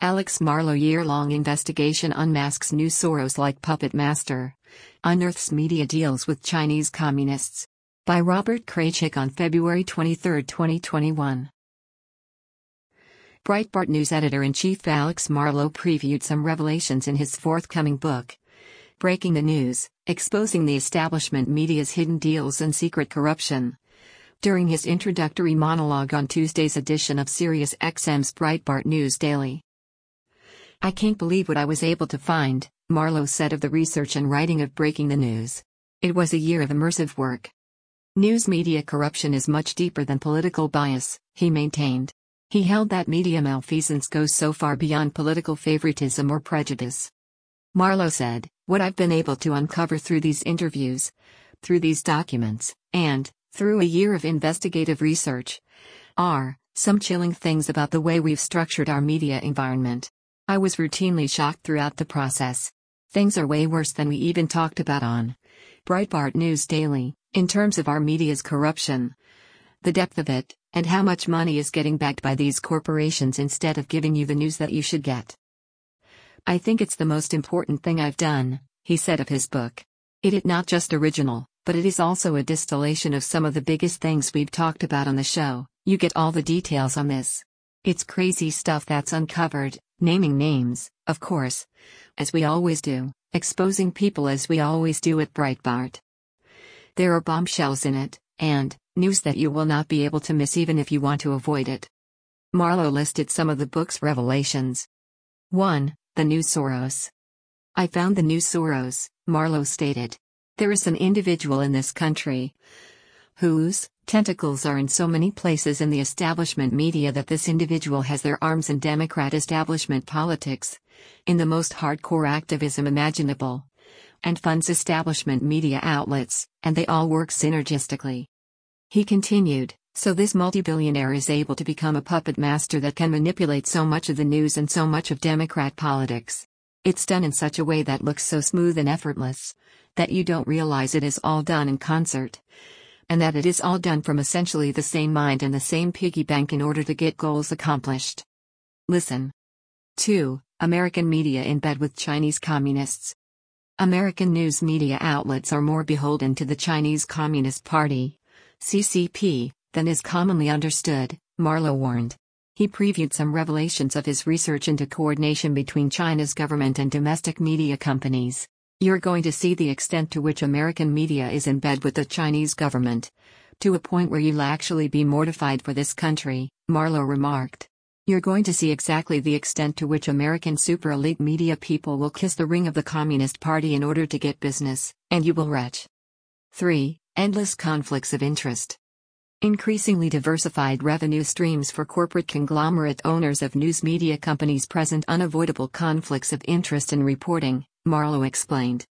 Alex Marlow year-long investigation unmasks new Soros-like puppet master. Unearths media deals with Chinese communists. By Robert Kraychik on February 23, 2021. Breitbart News editor-in-chief Alex Marlow previewed some revelations in his forthcoming book, Breaking the News, Exposing the Establishment Media's Hidden Deals and Secret Corruption, during his introductory monologue on Tuesday's edition of SiriusXM's Breitbart News Daily. "I can't believe what I was able to find," Marlow said of the research and writing of Breaking the News. "It was a year of immersive work. News media corruption is much deeper than political bias," he maintained. He held that media malfeasance goes so far beyond political favoritism or prejudice. Marlow said, "What I've been able to uncover through these interviews, through these documents, and through a year of investigative research, are some chilling things about the way we've structured our media environment. I was routinely shocked throughout the process. Things are way worse than we even talked about on Breitbart News Daily, in terms of our media's corruption, the depth of it, and how much money is getting backed by these corporations instead of giving you the news that you should get. I think it's the most important thing I've done," he said of his book. "It is not just original, but it is also a distillation of some of the biggest things we've talked about on the show. You get all the details on this. It's crazy stuff that's uncovered, naming names, of course, as we always do, exposing people as we always do at Breitbart. There are bombshells in it, and news that you will not be able to miss even if you want to avoid it." Marlow listed some of the book's revelations. 1. The New Soros. "I found the new Soros," Marlow stated. "There is an individual in this country whose tentacles are in so many places in the establishment media that this individual has their arms in Democrat establishment politics, in the most hardcore activism imaginable, and funds establishment media outlets, and they all work synergistically." He continued, "So this multi-billionaire is able to become a puppet master that can manipulate so much of the news and so much of Democrat politics. It's done in such a way that looks so smooth and effortless, that you don't realize it is all done in concert, and that it is all done from essentially the same mind and the same piggy bank in order to get goals accomplished. Listen." 2. American media in bed with Chinese communists. "American news media outlets are more beholden to the Chinese Communist Party, CCP, than is commonly understood," Marlow warned. He previewed some revelations of his research into coordination between China's government and domestic media companies. "You're going to see the extent to which American media is in bed with the Chinese government, to a point where you'll actually be mortified for this country," Marlow remarked. "You're going to see exactly the extent to which American super elite media people will kiss the ring of the Communist Party in order to get business, and you will retch." 3. Endless conflicts of interest. Increasingly diversified revenue streams for corporate conglomerate owners of news media companies present unavoidable conflicts of interest in reporting, Marlow explained.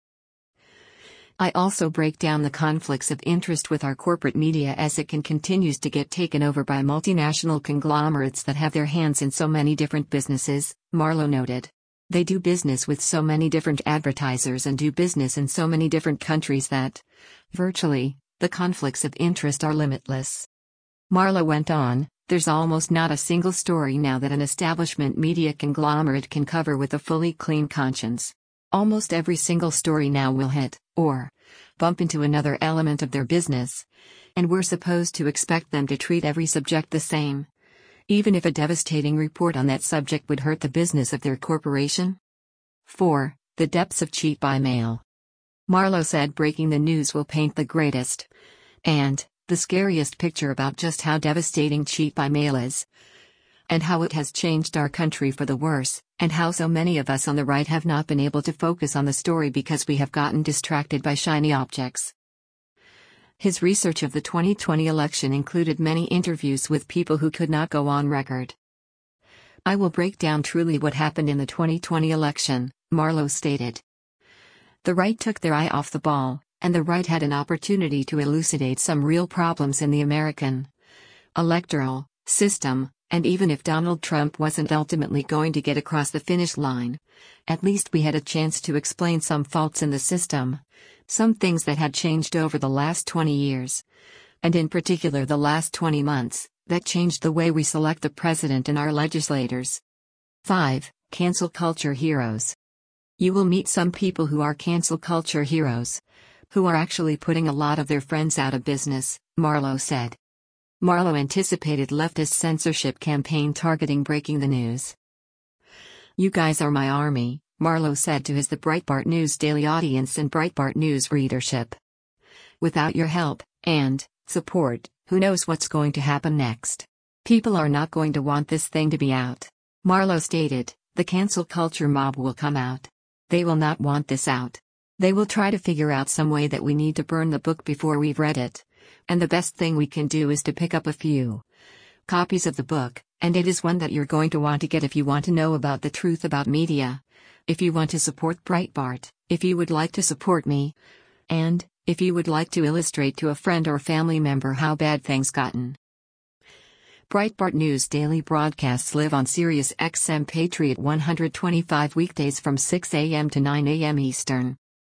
"I also break down the conflicts of interest with our corporate media as it continues to get taken over by multinational conglomerates that have their hands in so many different businesses," Marlow noted. "They do business with so many different advertisers and do business in so many different countries that, virtually, the conflicts of interest are limitless." Marlow went on, "There's almost not a single story now that an establishment media conglomerate can cover with a fully clean conscience. Almost every single story now will hit, or bump into another element of their business, and we're supposed to expect them to treat every subject the same, even if a devastating report on that subject would hurt the business of their corporation." 4. The depths of cheat by mail. Marlow said Breaking the News will paint the greatest and the scariest picture about just how devastating cheat by mail is, and how it has changed our country for the worse, and how so many of us on the right have not been able to focus on the story because we have gotten distracted by shiny objects. His research of the 2020 election included many interviews with people who could not go on record. "I will break down truly what happened in the 2020 election," Marlow stated. "The right took their eye off the ball, and the right had an opportunity to elucidate some real problems in the American electoral system, and even if Donald Trump wasn't ultimately going to get across the finish line, at least we had a chance to explain some faults in the system, some things that had changed over the last 20 years, and in particular the last 20 months, that changed the way we select the president and our legislators." 5. Cancel culture heroes. You will meet some people who are cancel culture heroes, who are actually putting a lot of their friends out of business, Marlowe said. Marlowe anticipated leftist censorship campaign targeting breaking the news. You guys are my army, Marlowe said to his The Breitbart News Daily audience and Breitbart News readership. Without your help and support, who knows what's going to happen next? People are not going to want this thing to be out. Marlowe stated, the cancel culture mob will come out. They will not want this out. They will try to figure out some way that we need to burn the book before we've read it. And the best thing we can do is to pick up a few copies of the book, and it is one that you're going to want to get if you want to know about the truth about media. If you want to support Breitbart, if you would like to support me, and if you would like to illustrate to a friend or family member how bad things gotten. Breitbart News Daily broadcasts live on Sirius XM Patriot 125 weekdays from 6 a.m. to 9 a.m. Eastern.